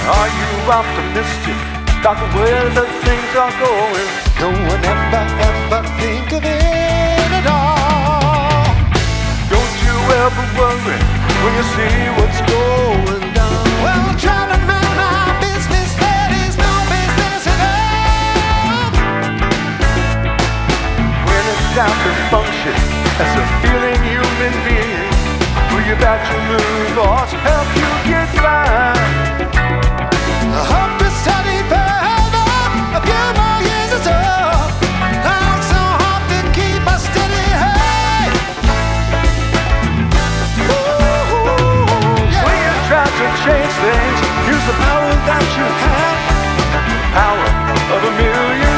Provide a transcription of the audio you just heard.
Are you optimistic about the way that things are going? No one ever think of it at all. Don't you ever worry when you see what's going down? Well, I'm trying to mind my business, that is no business at all. When it's time to function as a feeling human being, will you bet your move or to help you get by? I hope to study further, a few more years or so. I work so hard to keep a steady head. When you try to change things, use the power that you have. Power of a million